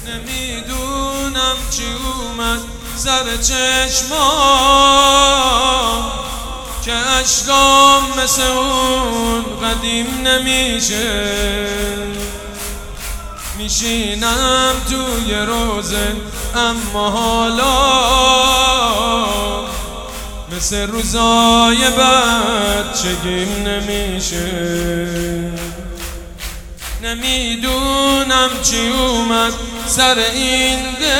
نمیدونم چی اومد سر چشمام که اشکام مثل اون قدیم نمیشه. میشینم توی روزه اما حالا مثل روزای بچگیم نمیشه. نمیدونم چی اومد سر این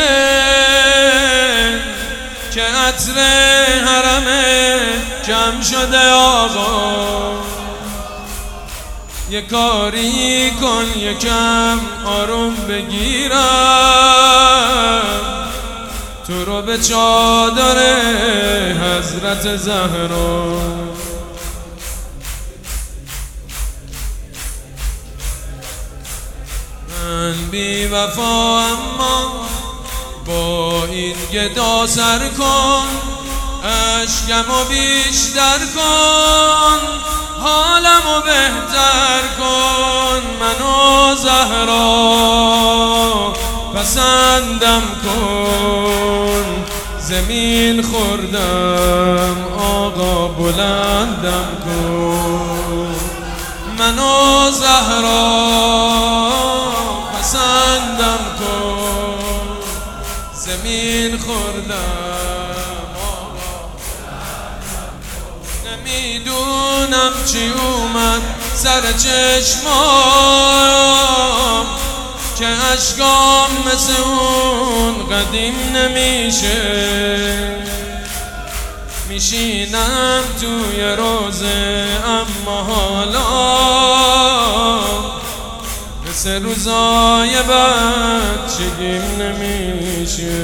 دل که عطر حرمه کم شده آقا. یه کاری کن یکم آروم بگیرم تو رو به چادر حضرت زهرا. من بی وفا اما با این گدا سر کن، اشکمو بیشتر کن، حالمو بهتر کن. منو زهرا پسندم کن، زمین خوردم آقا بلندم کن. منو زهرا پسندم کن، زمین خوردم آقا بلندم کن. نمیدونم چی اومد سر چشمام که اشکام مثل اون قدیم نمیشه. میشینم توی روزه اما حالا مثل روزای بچگیم نمیشه.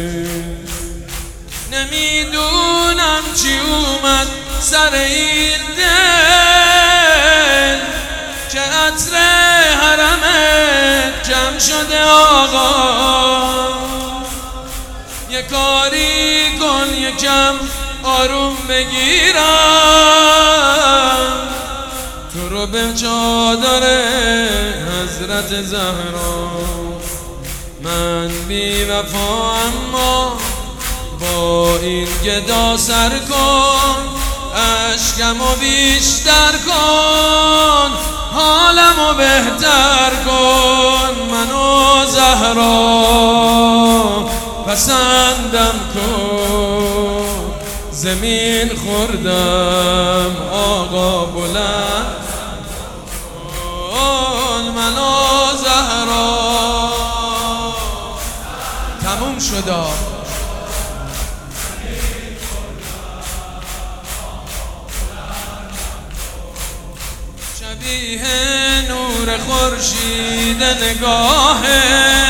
نمیدونم چی اومد سر این دل که عطر حرمه کم شده آقا. یه کاری کن یکم آروم بگیرم تو رو به چادر حضرت زهرا. من بی وفا اما با این گدا سر کن، اشکمو بیشتر کن، حالمو بهتر کن. منو زهرا پسندم کن، زمین خوردم آقا بلند کن. منو زهرا تموم شدا. شبیه نور خورشید نگاهه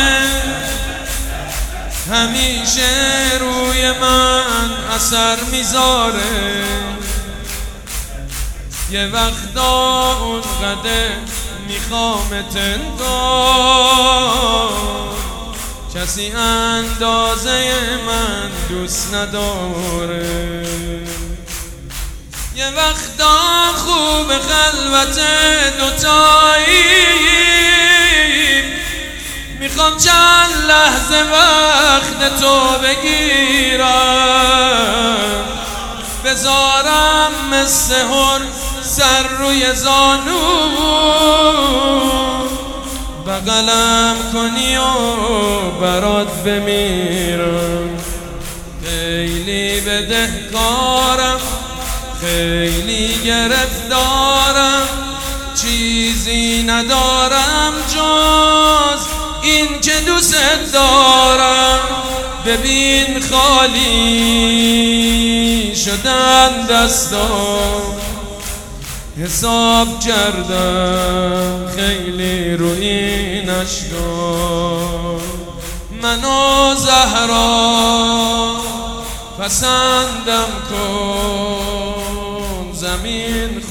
همیشه روی من اثر میذاره. یه وقتا اونقدر میخوامت انگار کسی اندازه من دوست نداره. یه وقتا خوب خلوت دوتایی میخوام چند لحظه وقت تو بگیرم، بذارم مثل هر سر روی زانو بغلم کنی و برات بمیرم. خیلی بدهکارم، خیلی گرفتارم، چیزی ندارم جز این که دوست دارم. ببین خالی شدن دستام، حساب کردم خیلی رو این اشکام. منو زهرا پسندم کن، زمین